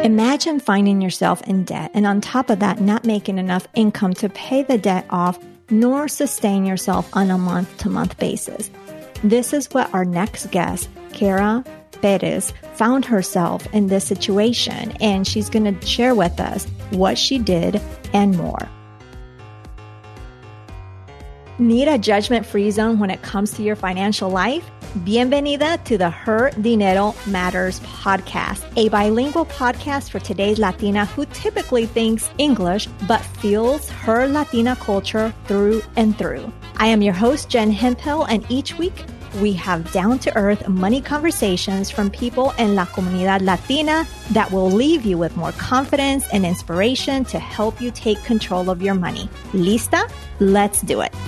Imagine finding yourself in debt and on top of that, not making enough income to pay the debt off nor sustain yourself on a month-to-month basis. This is what our next guest, Kara Perez, found herself in this situation, and she's going to share with us what she did and more. Need a judgment-free zone when it comes to your financial life? Bienvenida to the Her Dinero Matters podcast, a bilingual podcast for today's Latina who typically thinks English but feels her Latina culture through and through. I am your host, Jen Hemphill, and each week we have down-to-earth money conversations from people in La Comunidad Latina that will leave you with more confidence and inspiration to help you take control of your money. Lista? Let's do it.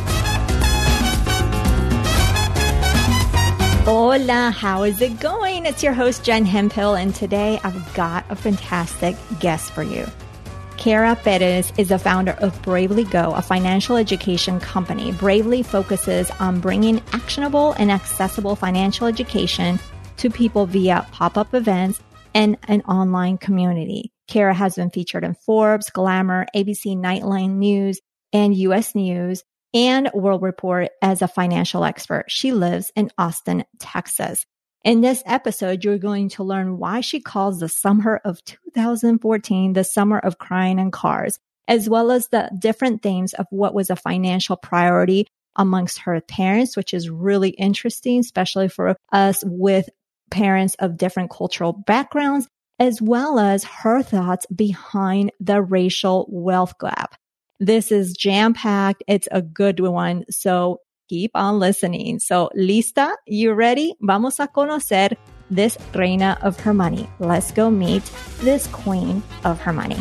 Hola, how is it going? It's your host, Jen Hemphill, and today I've got a fantastic guest for you. Kara Perez is the founder of Bravely Go, a financial education company. Bravely focuses on bringing actionable and accessible financial education to people via pop-up events and an online community. Kara has been featured in Forbes, Glamour, ABC Nightline News, and U.S. News, and World Report as a financial expert. She lives in Austin, Texas. In this episode, you're going to learn why she calls the summer of 2014 the summer of crying in cars, as well as the different themes of what was a financial priority amongst her parents, which is really interesting, especially for us with parents of different cultural backgrounds, as well as her thoughts behind the racial wealth gap. This is jam-packed. It's a good one. So keep on listening. So, lista? You ready? Vamos a conocer this reina of her money. Let's go meet this queen of her money.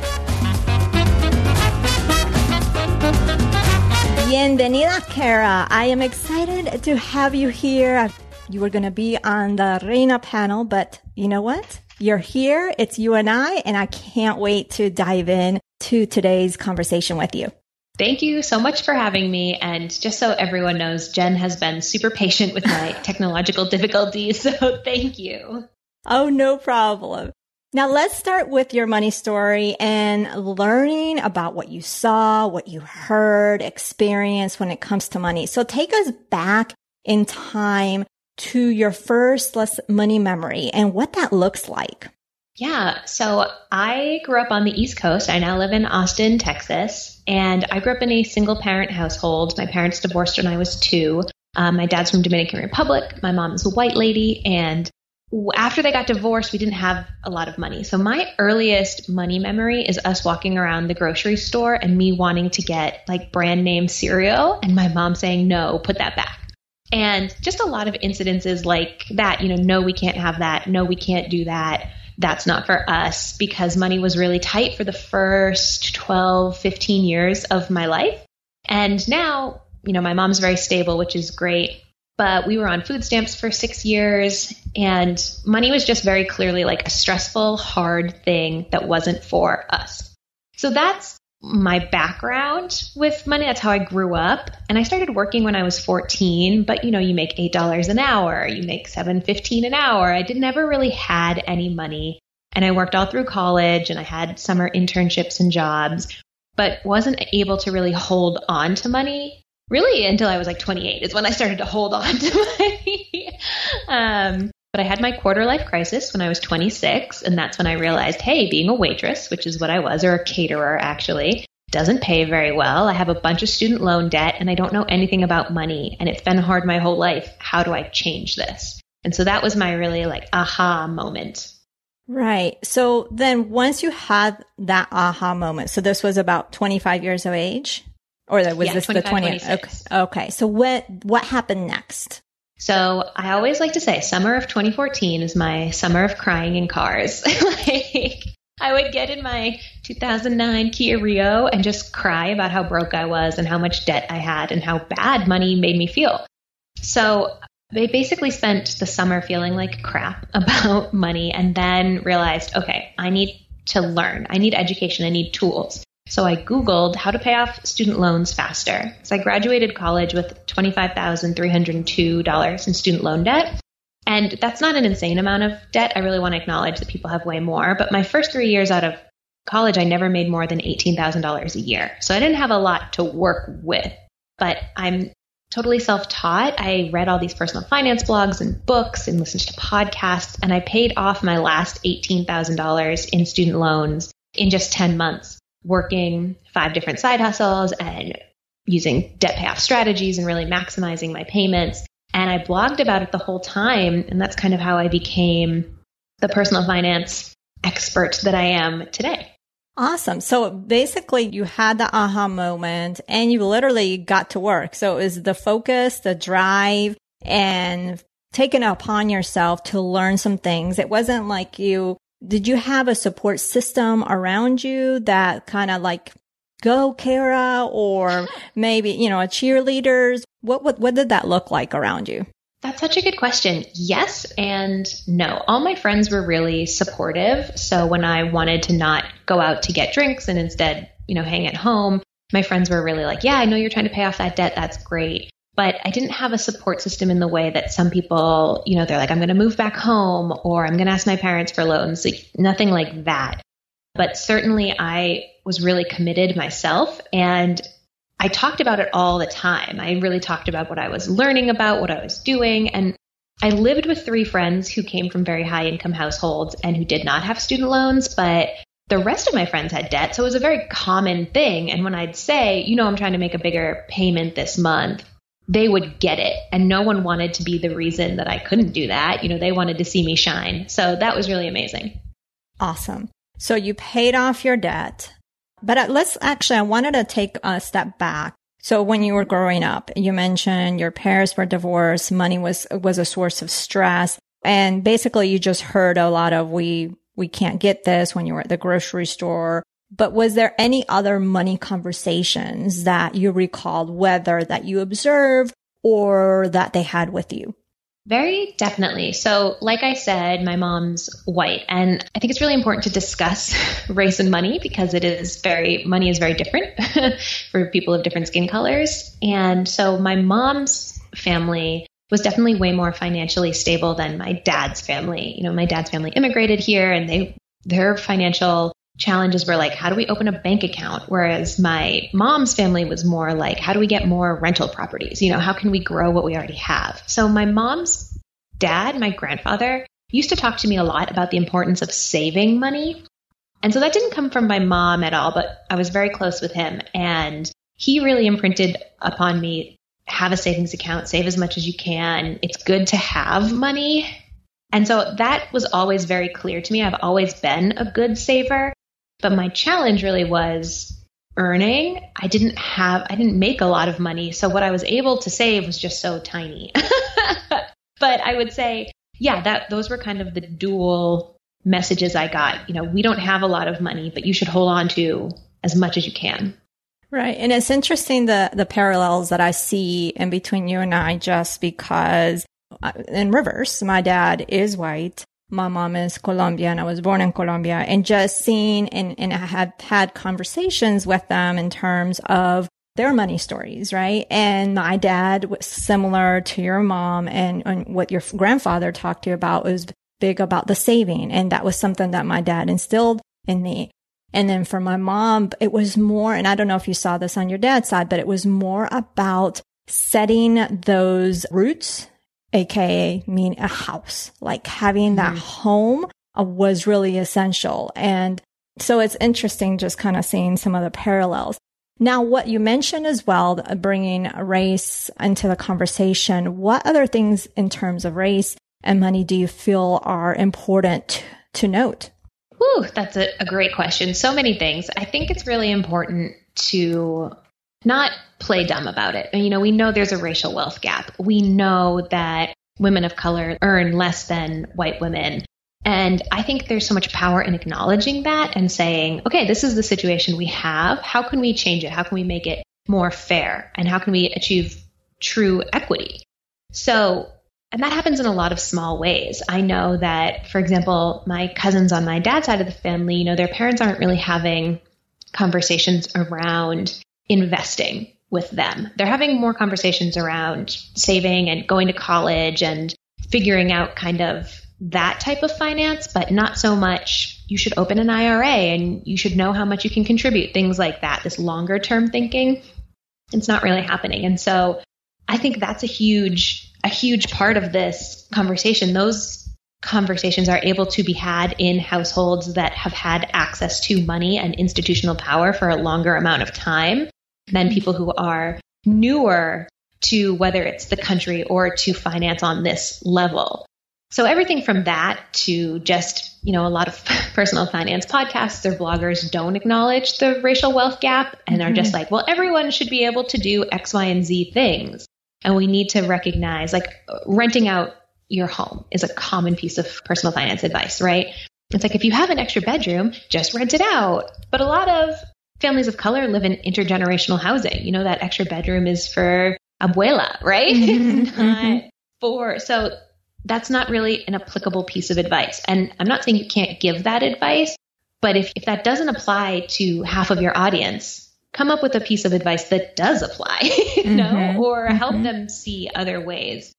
Bienvenida, Kara. I am excited to have you here. You were going to be on the Reina panel, but you know what? You're here. It's you and I can't wait to dive in to today's conversation with you. Thank you so much for having me. And just so everyone knows, Jen has been super patient with my technological difficulties. So thank you. Oh, no problem. Now let's start with your money story and learning about what you saw, what you heard, experienced when it comes to money. So take us back in time to your first money memory and what that looks like. Yeah. So I grew up on the East Coast. I now live in Austin, Texas, and I grew up in a single parent household. My parents divorced when I was 2. My dad's from Dominican Republic. My mom is a white lady. And after they got divorced, we didn't have a lot of money. So my earliest money memory is us walking around the grocery store and me wanting to get like brand name cereal and my mom saying, no, put that back. And just a lot of incidences like that, no, we can't have that. No, we can't do that. That's not for us, because money was really tight for the first 12, 15 years of my life. And now, my mom's very stable, which is great. But we were on food stamps for 6 years, and money was just very clearly like a stressful, hard thing that wasn't for us. So that's my background with money. That's how I grew up. And I started working when I was 14, but you make $8 an hour, you make $7.15 an hour. I never really had any money. And I worked all through college and I had summer internships and jobs, but wasn't able to really hold on to money really until I was like 28 is when I started to hold on to money. But I had my quarter life crisis when I was 26. And that's when I realized, hey, being a waitress, which is what I was, or a caterer actually, doesn't pay very well. I have a bunch of student loan debt and I don't know anything about money. And it's been hard my whole life. How do I change this? And so that was my really aha moment. Right. So then once you had that aha moment, so this was about 25 years of age? Or was this the 20? Okay. So what happened next? So I always like to say summer of 2014 is my summer of crying in cars. I would get in my 2009 Kia Rio and just cry about how broke I was and how much debt I had and how bad money made me feel. So they basically spent the summer feeling like crap about money and then realized, okay, I need to learn. I need education. I need tools. So I Googled how to pay off student loans faster. So I graduated college with $25,302 in student loan debt. And And that's not an insane amount of debt. I really want to acknowledge that people have way more. But my first 3 years out of college, I never made more than $18,000 a year. So I didn't have a lot to work with, but I'm totally self-taught. I read all these personal finance blogs and books and listened to podcasts, and I paid off my last $18,000 in student loans in just 10 months, working 5 different side hustles and using debt payoff strategies and really maximizing my payments. And I blogged about it the whole time. And that's kind of how I became the personal finance expert that I am today. Awesome. So basically you had the aha moment and you literally got to work. So it was the focus, the drive, and taking it upon yourself to learn some things. It wasn't like did you have a support system around you that kind of like, go Kara, or maybe, a cheerleaders? What did that look like around you? That's such a good question. Yes and no. All my friends were really supportive. So when I wanted to not go out to get drinks and instead, hang at home, my friends were really like, yeah, I know you're trying to pay off that debt. That's great. But I didn't have a support system in the way that some people, they're like, I'm going to move back home, or I'm going to ask my parents for loans. Like, nothing like that. But certainly I was really committed myself, and I talked about it all the time. I really talked about what I was learning about, what I was doing. And I lived with 3 friends who came from very high income households and who did not have student loans, but the rest of my friends had debt. So it was a very common thing. And when I'd say, I'm trying to make a bigger payment this month, they would get it. And no one wanted to be the reason that I couldn't do that. They wanted to see me shine. So that was really amazing. Awesome. So you paid off your debt. But I wanted to take a step back. So when you were growing up, you mentioned your parents were divorced, money was a source of stress. And basically you just heard a lot of, we can't get this when you were at the grocery store. But was there any other money conversations that you recalled, whether that you observed or that they had with you? Very definitely. So like I said, my mom's white, and I think it's really important to discuss race and money because money is very different for people of different skin colors. And so my mom's family was definitely way more financially stable than my dad's family. My dad's family immigrated here, and their financial challenges were like, how do we open a bank account? Whereas my mom's family was more like, how do we get more rental properties? How can we grow what we already have? So my mom's dad, my grandfather, used to talk to me a lot about the importance of saving money. And so that didn't come from my mom at all, but I was very close with him. And he really imprinted upon me, have a savings account, save as much as you can. It's good to have money. And so that was always very clear to me. I've always been a good saver. But my challenge really was earning. I didn't make a lot of money. So what I was able to save was just so tiny. But I would say, those were kind of the dual messages I got. We don't have a lot of money, but you should hold on to as much as you can. Right. And it's interesting the parallels that I see in between you and I, just because in reverse, my dad is white. My mom is Colombian. I was born in Colombia, and just seeing and I have had conversations with them in terms of their money stories, right? And my dad was similar to your mom, and what your grandfather talked to you about was big about the saving. And that was something that my dad instilled in me. And then for my mom, it was more, and I don't know if you saw this on your dad's side, but it was more about setting those roots, AKA mean a house, like having that home was really essential. And so it's interesting just kind of seeing some of the parallels. Now, what you mentioned as well, bringing race into the conversation, what other things in terms of race and money do you feel are important to note? Ooh, that's a great question. So many things. I think it's really important to not play dumb about it. And, we know there's a racial wealth gap. We know that women of color earn less than white women. And I think there's so much power in acknowledging that and saying, okay, this is the situation we have. How can we change it? How can we make it more fair? And how can we achieve true equity? And that happens in a lot of small ways. I know that, for example, my cousins on my dad's side of the family, their parents aren't really having conversations around investing with them. They're having more conversations around saving and going to college and figuring out kind of that type of finance, but not so much you should open an IRA and you should know how much you can contribute, things like that, this longer term thinking. It's not really happening. And so I think that's a huge part of this conversation. Those conversations are able to be had in households that have had access to money and institutional power for a longer amount of time than people who are newer to whether it's the country or to finance on this level. So everything from that to just, a lot of personal finance podcasts or bloggers don't acknowledge the racial wealth gap and are just like, well, everyone should be able to do X, Y, and Z things. And we need to recognize like renting out your home is a common piece of personal finance advice, right? It's like, if you have an extra bedroom, just rent it out. But a lot of families of color live in intergenerational housing. That extra bedroom is for abuela, right? Not for, so that's not really an applicable piece of advice. And I'm not saying you can't give that advice, but if that doesn't apply to half of your audience, come up with a piece of advice that does apply, or help them see other ways.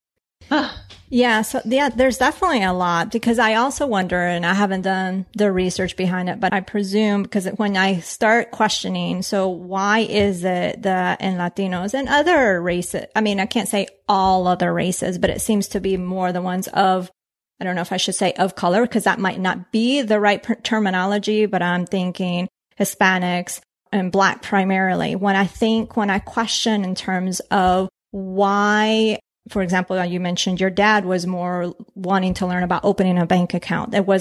Yeah. So there's definitely a lot, because I also wonder, and I haven't done the research behind it, but I presume, because when I start questioning, so why is it that in Latinos and other races, I mean, I can't say all other races, but it seems to be more the ones of, I don't know if I should say of color, because that might not be the right terminology, but I'm thinking Hispanics and Black primarily. When I question in terms of why, for example, you mentioned your dad was more wanting to learn about opening a bank account. It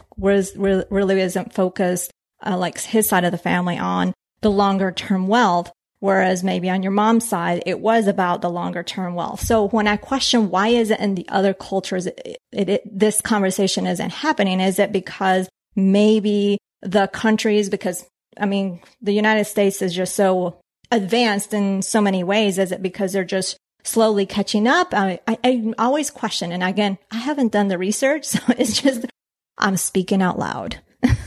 really isn't focused, like his side of the family, on the longer term wealth. Whereas maybe on your mom's side, it was about the longer term wealth. So when I question why is it in the other cultures, this conversation isn't happening, is it because maybe the countries, because I mean, the United States is just so advanced in so many ways. Is it because they're just slowly catching up? I always question. And again, I haven't done the research, so it's just, I'm speaking out loud.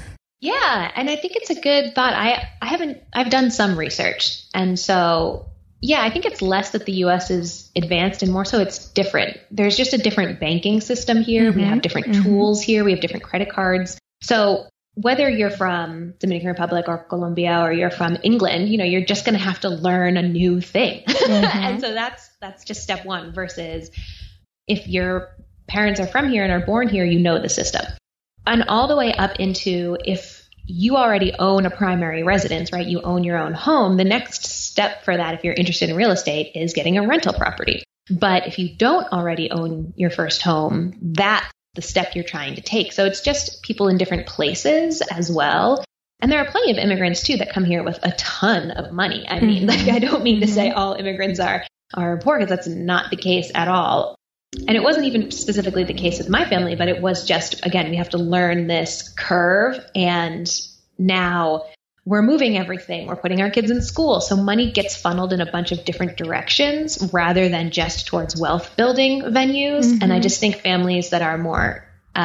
Yeah. And I think it's a good thought. I've done some research. And so, yeah, I think it's less that the US is advanced and more so it's different. There's just a different banking system here. We have different tools here. We have different credit cards. So whether you're from Dominican Republic or Colombia or you're from England, you're just going to have to learn a new thing. And so that's just step one, versus if your parents are from here and are born here, the system. And all the way up into, if you already own a primary residence, right? You own your own home. The next step for that, if you're interested in real estate, is getting a rental property. But if you don't already own your first home, that's the step you're trying to take. So it's just people in different places as well. And there are plenty of immigrants too that come here with a ton of money. I mean, I don't mean to say all immigrants are poor, because that's not the case at all. And it wasn't even specifically the case with my family, but it was just, again, we have to learn this curve. And now we're moving everything. We're putting our kids in school. So money gets funneled in a bunch of different directions rather than just towards wealth building venues. And I just think families that are more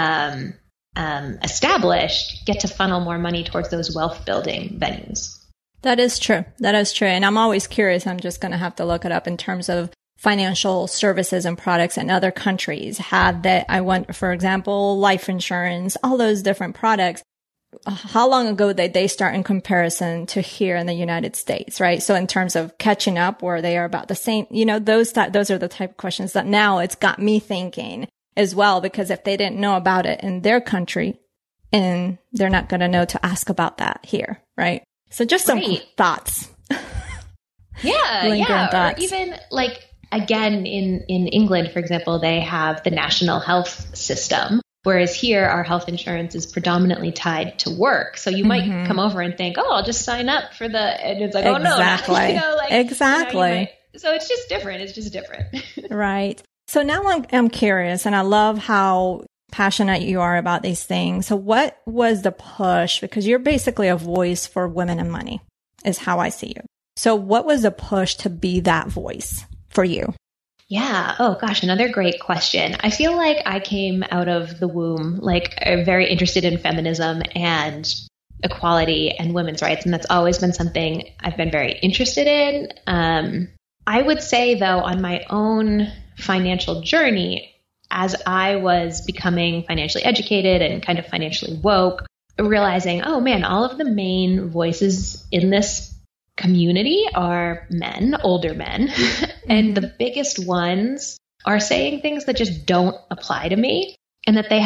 established get to funnel more money towards those wealth building venues. That is true. That is true. And I'm always curious. I'm just going to have to look it up in terms of financial services and products in other countries. For example, life insurance, all those different products. How long ago did they start in comparison to here in the United States, right? So in terms of catching up, where they are about the same, those are the type of questions that now it's got me thinking as well, because if they didn't know about it in their country, and they're not going to know to ask about that here, right? So just some thoughts. Yeah. Thoughts. Or even like, again, in England, for example, they have the national health system. Whereas here, our health insurance is predominantly tied to work. So you might come over and think, oh, I'll just sign up for and it's like, exactly. Oh, no. Exactly. So it's just different. It's just different. Right. So now I'm curious, and I love how passionate you are about these things. So what was the push? Because you're basically a voice for women and money, is how I see you. So what was the push to be that voice for you? Yeah. Oh gosh, another great question. I feel like I came out of the womb, very interested in feminism and equality and women's rights. And that's always been something I've been very interested in. I would say though, on my own financial journey, as I was becoming financially educated and kind of financially woke, realizing, oh man, all of the main voices in this community are men, older men, and the biggest ones are saying things that just don't apply to me, and that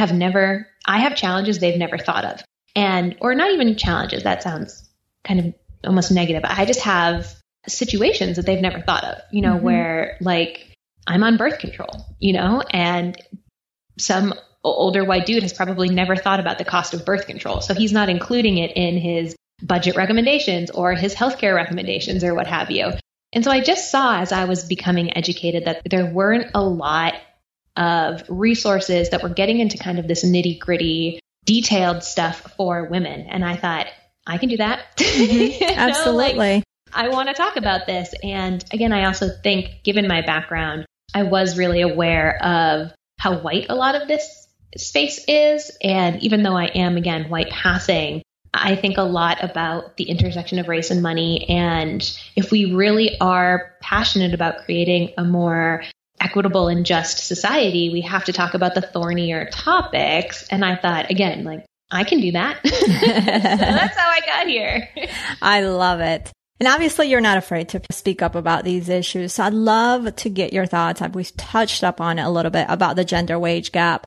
I have challenges they've never thought of. Or not even challenges, that sounds kind of almost negative. I just have situations that they've never thought of, where like I'm on birth control, and some older white dude has probably never thought about the cost of birth control. So he's not including it in his budget recommendations or his healthcare recommendations or what have you. And so I just saw, as I was becoming educated, that there weren't a lot of resources that were getting into kind of this nitty gritty, detailed stuff for women. And I thought, I can do that. Absolutely. I want to talk about this. And again, I also think, given my background, I was really aware of how white a lot of this space is. And even though I am, again, white passing, I think a lot about the intersection of race and money. And if we really are passionate about creating a more equitable and just society, we have to talk about the thornier topics. And I thought, again, like, I can do that. So that's how I got here. I love it. And obviously you're not afraid to speak up about these issues. So I'd love to get your thoughts. We've touched up on it a little bit about the gender wage gap.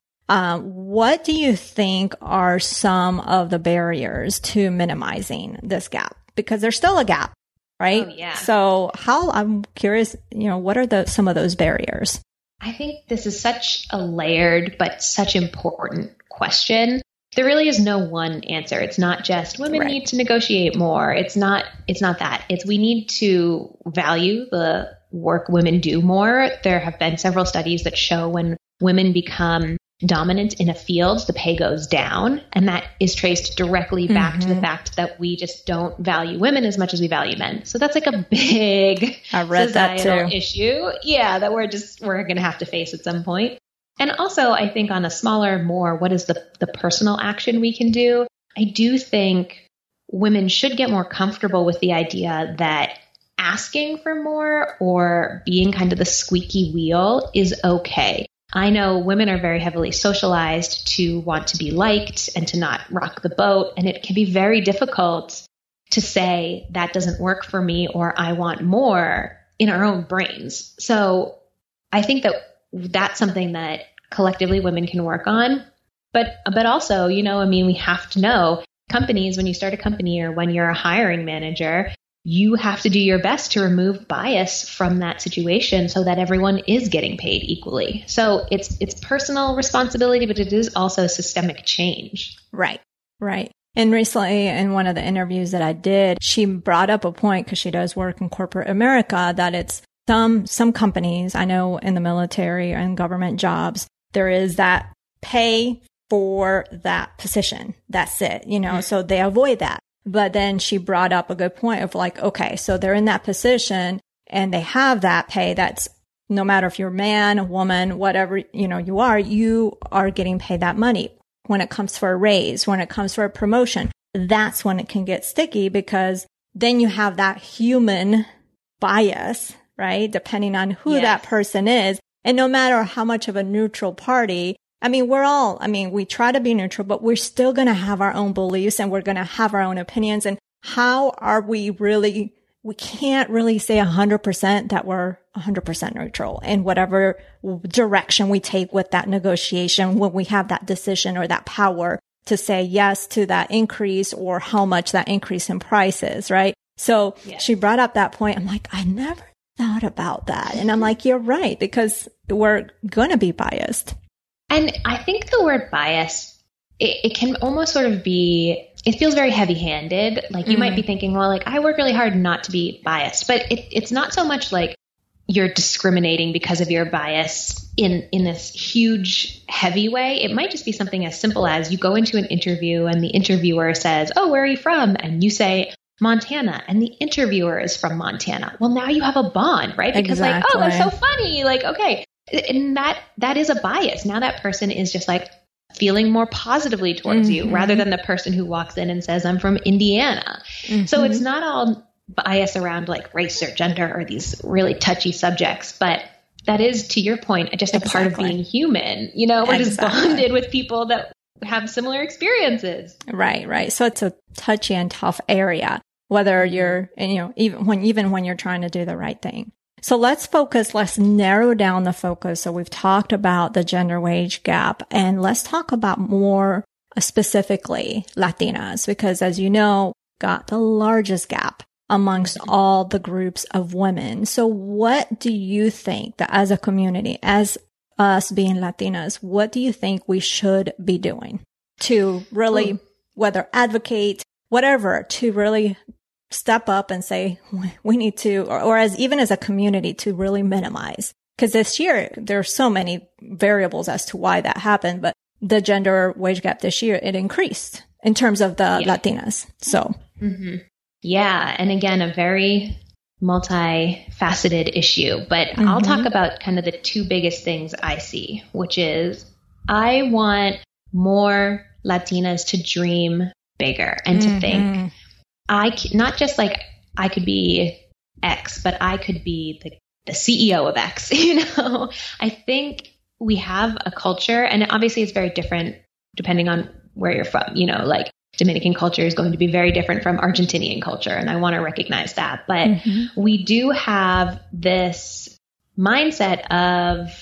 What do you think are some of the barriers to minimizing this gap? Because there's still a gap, right? Oh, yeah. So I'm curious, what are some of those barriers? I think this is such a layered but such important question. There really is no one answer. It's not just women need to negotiate more. It's not that. It's we need to value the work women do more. There have been several studies that show when women become dominant in a field, the pay goes down. And that is traced directly back to the fact that we just don't value women as much as we value men. So that's like a big societal issue. Yeah, that we're going to have to face at some point. And also, I think on a smaller, more, what is the personal action we can do? I do think women should get more comfortable with the idea that asking for more or being kind of the squeaky wheel is okay. I know women are very heavily socialized to want to be liked and to not rock the boat. And it can be very difficult to say that doesn't work for me or I want more in our own brains. So I think that that's something that collectively women can work on. But also, we have to know companies, when you start a company or when you're a hiring manager, you have to do your best to remove bias from that situation so that everyone is getting paid equally. So it's personal responsibility, but it is also systemic change. Right. And recently in one of the interviews that I did, she brought up a point, because she does work in corporate America, that it's some companies, I know in the military and government jobs, there is that pay for that position. That's it, so they avoid that. But then she brought up a good point of like, okay, so they're in that position and they have that pay. That's no matter if you're a man, a woman, whatever, you are getting paid that money. When it comes for a raise, when it comes for a promotion, that's when it can get sticky, because then you have that human bias, right? Depending on who that person is. And no matter how much of a neutral party, we try to be neutral, but we're still going to have our own beliefs and we're going to have our own opinions. And how are we can't really say 100% that we're 100% neutral in whatever direction we take with that negotiation when we have that decision or that power to say yes to that increase or how much that increase in price is, right? So she brought up that point. I'm like, I never thought about that. And I'm like, you're right, because we're going to be biased. And I think the word bias, it can almost sort of be, it feels very heavy-handed. Like you might be thinking, well, like I work really hard not to be biased, but it's not so much like you're discriminating because of your bias in this huge, heavy way. It might just be something as simple as you go into an interview and the interviewer says, oh, where are you from? And you say, Montana, and the interviewer is from Montana. Well, now you have a bond, right? Because like, oh, that's so funny. Like, okay. And that is a bias. Now that person is just like feeling more positively towards you rather than the person who walks in and says, I'm from Indiana. So it's not all bias around like race or gender or these really touchy subjects. But that is, to your point, just a part of being human. You know, we're just bonded with people that have similar experiences. Right. So it's a touchy and tough area, whether you're, even when you're trying to do the right thing. So let's narrow down the focus. So we've talked about the gender wage gap, and let's talk about more specifically Latinas, because as you know, got the largest gap amongst all the groups of women. So what do you think that as a community, as us being Latinas, what do you think we should be doing to really, whether advocate, whatever, to really step up and say, we need to, or even as a community, to really minimize? Because this year, there are so many variables as to why that happened, but the gender wage gap this year, it increased in terms of the Latinas. So. Mm-hmm. Yeah. And again, a very multifaceted issue, but I'll talk about kind of the two biggest things I see, which is I want more Latinas to dream bigger and to think, not just like I could be X, but I could be the CEO of X, I think we have a culture, and obviously it's very different depending on where you're from, like Dominican culture is going to be very different from Argentinian culture. And I want to recognize that. But we do have this mindset of,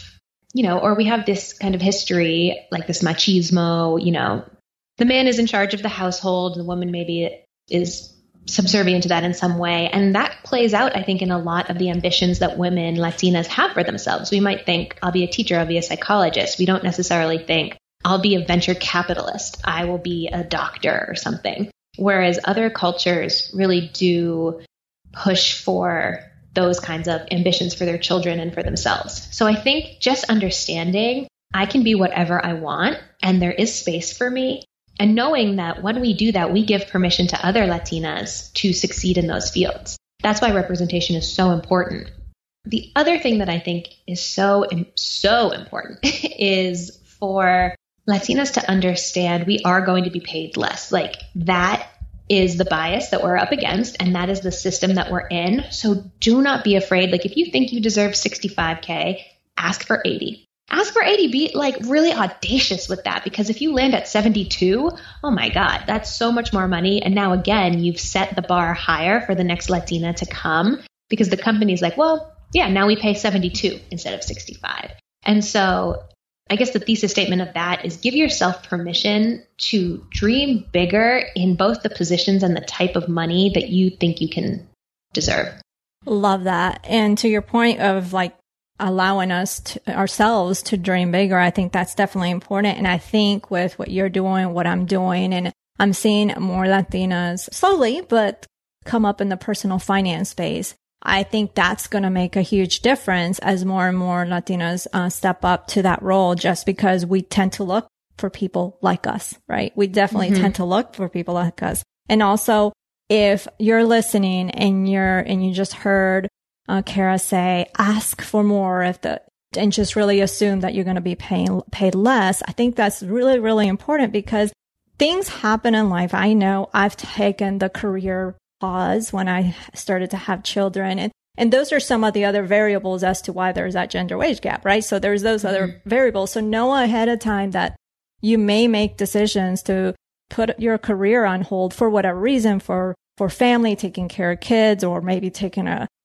or we have this kind of history, like this machismo, the man is in charge of the household. The woman maybe is subservient to that in some way. And that plays out, I think, in a lot of the ambitions that women, Latinas, have for themselves. We might think, I'll be a teacher, I'll be a psychologist. We don't necessarily think, I'll be a venture capitalist, I will be a doctor or something. Whereas other cultures really do push for those kinds of ambitions for their children and for themselves. So I think just understanding I can be whatever I want and there is space for me. And knowing that when we do that, we give permission to other Latinas to succeed in those fields. That's why representation is so important. The other thing that I think is so important is for Latinas to understand we are going to be paid less. Like that is the bias that we're up against, and that is the system that we're in. So do not be afraid. Like if you think you deserve 65K, ask for 80. Ask for 80, be like really audacious with that, because if you land at 72, oh my God, that's so much more money. And now again, you've set the bar higher for the next Latina to come, because the company's like, well, yeah, now we pay 72 instead of 65. And so I guess the thesis statement of that is give yourself permission to dream bigger in both the positions and the type of money that you think you can deserve. Love that. And to your point of like allowing ourselves to dream bigger, I think that's definitely important. And I think with what you're doing, what I'm doing, and I'm seeing more Latinas slowly, but come up in the personal finance space. I think that's going to make a huge difference as more and more Latinas step up to that role, just because we tend to look for people like us, right? We definitely tend to look for people like us. And also, if you're listening and you just heard Kara say, ask for more and just really assume that you're going to be paid less. I think that's really, really important, because things happen in life. I know I've taken the career pause when I started to have children. And those are some of the other variables as to why there's that gender wage gap, right? So there's those other variables. So know ahead of time that you may make decisions to put your career on hold for whatever reason, for family, taking care of kids, or maybe taking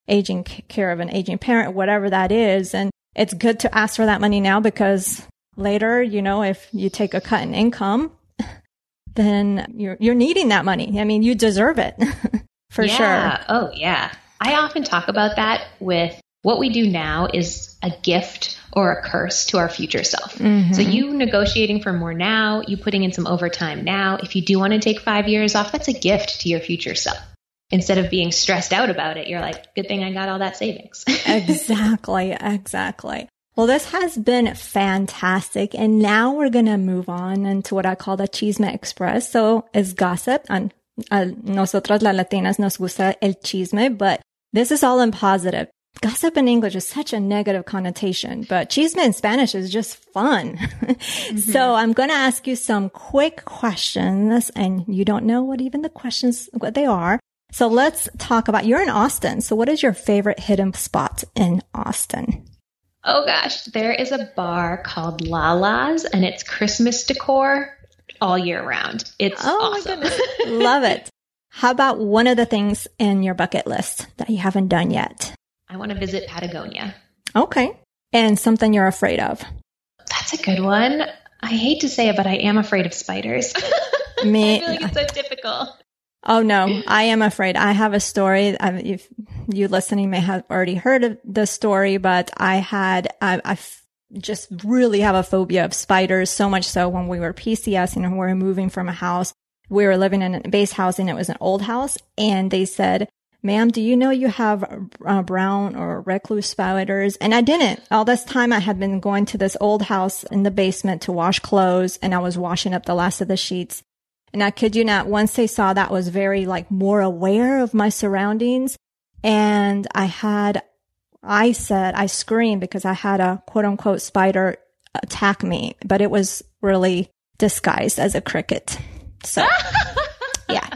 care of an aging parent, whatever that is. And it's good to ask for that money now, because later, if you take a cut in income, then you're needing that money. I mean, you deserve it for sure. Oh, yeah. I often talk about that with what we do now is a gift or a curse to our future self. So you negotiating for more now, you putting in some overtime now. If you do want to take 5 years off, that's a gift to your future self. Instead of being stressed out about it, you're like, good thing I got all that savings. Exactly. Well, this has been fantastic. And now we're going to move on into what I call the Chisme Express. So it's gossip. And nosotras las Latinas nos gusta el chisme, but this is all in positive. Gossip in English is such a negative connotation, but chisme in Spanish is just fun. So I'm going to ask you some quick questions, and you don't know what they are. So let's talk about, you're in Austin. So what is your favorite hidden spot in Austin? Oh gosh, there is a bar called Lala's and it's Christmas decor all year round. It's awesome. My goodness. Love it. How about one of the things in your bucket list that you haven't done yet? I want to visit Patagonia. Okay. And something you're afraid of? That's a good one. I hate to say it, but I am afraid of spiders. Me, I feel like it's so typical. Oh, no, I am afraid. I have a story. If you listening may have already heard of the story, but I just really have a phobia of spiders, so much so when we were PCS and we were moving from a house, we were living in a base house and it was an old house. And they said, ma'am, do you know you have brown or recluse spiders? And I didn't. All this time I had been going to this old house in the basement to wash clothes, and I was washing up the last of the sheets. And I kid you not, once they saw that, I was very more aware of my surroundings. And I screamed because I had a quote unquote spider attack me, but it was really disguised as a cricket. So yeah.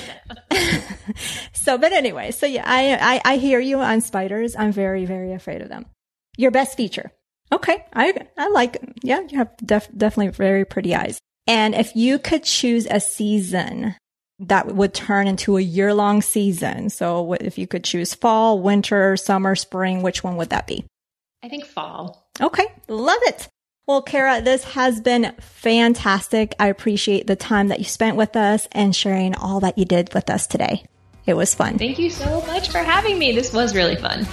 But anyway, yeah, I hear you on spiders. I'm very, very afraid of them. Your best feature. Okay. I like, yeah, you have definitely very pretty eyes. And if you could choose a season that would turn into a year-long season, so if you could choose fall, winter, summer, spring, which one would that be? I think fall. Okay. Love it. Well, Kara, this has been fantastic. I appreciate the time that you spent with us and sharing all that you did with us today. It was fun. Thank you so much for having me. This was really fun.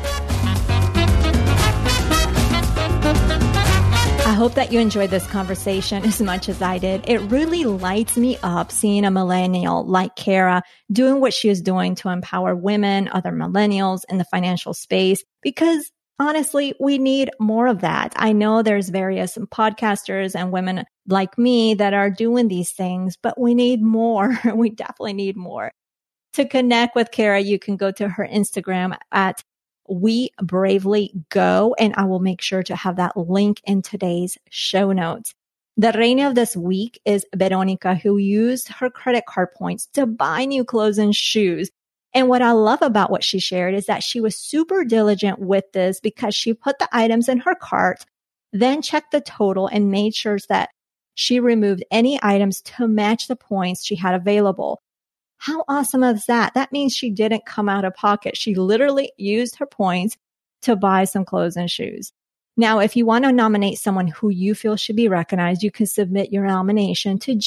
I hope that you enjoyed this conversation as much as I did. It really lights me up seeing a millennial like Kara doing what she is doing to empower women, other millennials in the financial space, because honestly, we need more of that. I know there's various podcasters and women like me that are doing these things, but we need more. We definitely need more. To connect with Kara, you can go to her Instagram at We Bravely Go, and I will make sure to have that link in today's show notes. The reina of this week is Veronica, who used her credit card points to buy new clothes and shoes. And what I love about what she shared is that she was super diligent with this because she put the items in her cart, then checked the total and made sure that she removed any items to match the points she had available. How awesome is that? That means she didn't come out of pocket. She literally used her points to buy some clothes and shoes. Now, if you want to nominate someone who you feel should be recognized, you can submit your nomination to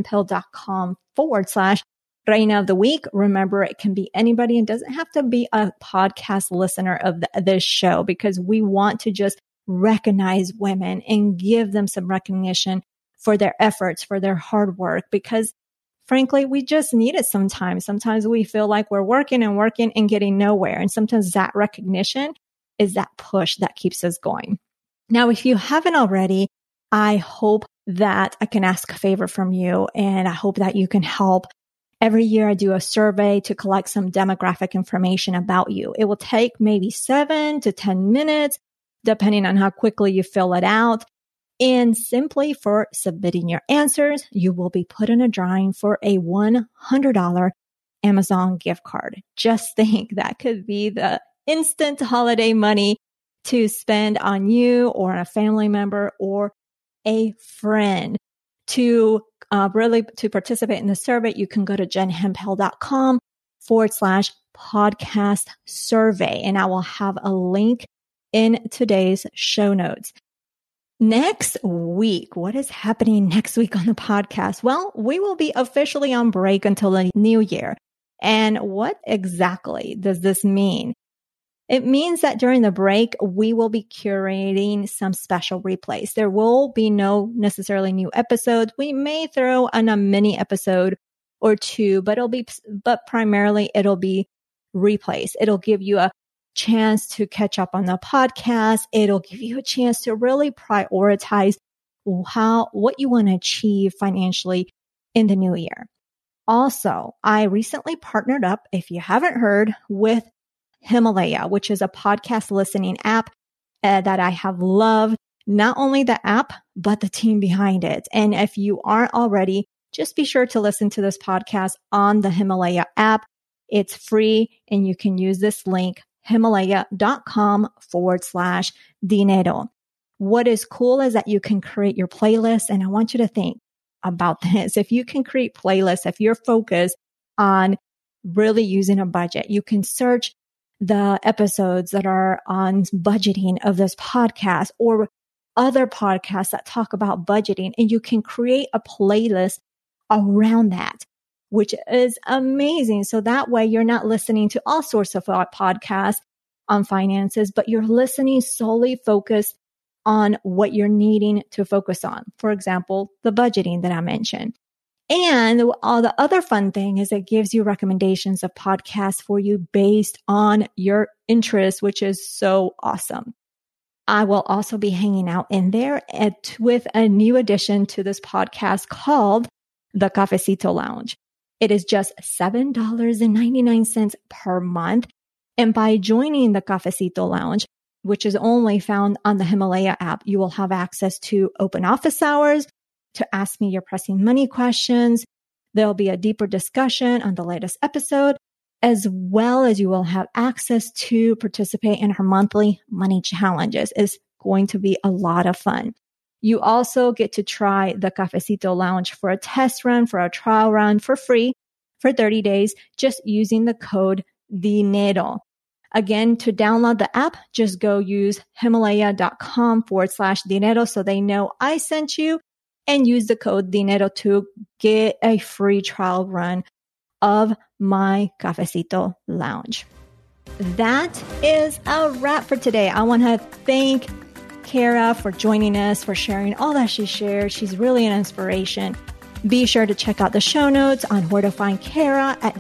jenhemphill.com/Reina of the Week. Remember, it can be anybody and doesn't have to be a podcast listener of this show, because we want to just recognize women and give them some recognition for their efforts, for their hard work, because frankly, we just need it sometimes. Sometimes we feel like we're working and getting nowhere. And sometimes that recognition is that push that keeps us going. Now, if you haven't already, I hope that I can ask a favor from you, and I hope that you can help. Every year I do a survey to collect some demographic information about you. It will take maybe 7 to 10 minutes, depending on how quickly you fill it out. And simply for submitting your answers, you will be put in a drawing for a $100 Amazon gift card. Just think, that could be the instant holiday money to spend on you or on a family member or a friend. To participate in the survey, you can go to jenhemphill.com/podcast survey, and I will have a link in today's show notes. Next week, what is happening next week on the podcast? Well, we will be officially on break until the new year. And what exactly does this mean? It means that during the break, we will be curating some special replays. There will be no necessarily new episodes. We may throw in a mini episode or two, but primarily it'll be replays. It'll give you a chance to catch up on the podcast. It'll give you a chance to really prioritize what you want to achieve financially in the new year. Also, I recently partnered up, if you haven't heard, with Himalaya, which is a podcast listening app that I have loved. Not only the app, but the team behind it. And if you aren't already, just be sure to listen to this podcast on the Himalaya app. It's free, and you can use this link, Himalaya.com/dinero. What is cool is that you can create your playlist. And I want you to think about this. If you can create playlists, if you're focused on really using a budget, you can search the episodes that are on budgeting of this podcast or other podcasts that talk about budgeting, and you can create a playlist around that, which is amazing. So that way you're not listening to all sorts of podcasts on finances, but you're listening solely focused on what you're needing to focus on. For example, the budgeting that I mentioned. And all the other fun thing is it gives you recommendations of podcasts for you based on your interests, which is so awesome. I will also be hanging out in there with a new addition to this podcast called the Cafecito Lounge. It is just $7.99 per month. And by joining the Cafecito Lounge, which is only found on the Himalaya app, you will have access to open office hours, to ask me your pressing money questions. There'll be a deeper discussion on the latest episode, as well as you will have access to participate in our monthly money challenges. It's going to be a lot of fun. You also get to try the Cafecito Lounge for a test run, for a trial run for free for 30 days, just using the code DINERO. Again, to download the app, just go use Himalaya.com/dinero so they know I sent you, and use the code DINERO to get a free trial run of my Cafecito Lounge. That is a wrap for today. I want to thank Kara for joining us, for sharing all that she shared. She's really an inspiration. Be sure to check out the show notes on where to find Kara at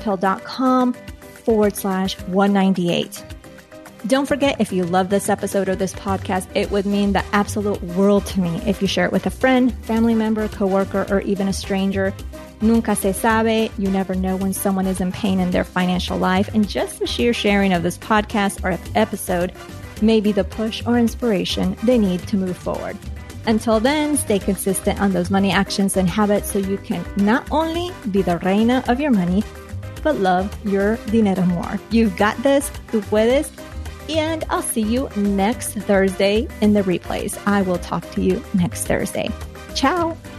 jenhemphill.com/198. Don't forget, if you love this episode or this podcast, it would mean the absolute world to me if you share it with a friend, family member, coworker, or even a stranger. Nunca se sabe. You never know when someone is in pain in their financial life. And just the sheer sharing of this podcast or episode may be the push or inspiration they need to move forward. Until then, stay consistent on those money actions and habits so you can not only be the reina of your money, but love your dinero more. You've got this. Tú puedes. And I'll see you next Thursday in the replays. I will talk to you next Thursday. Ciao.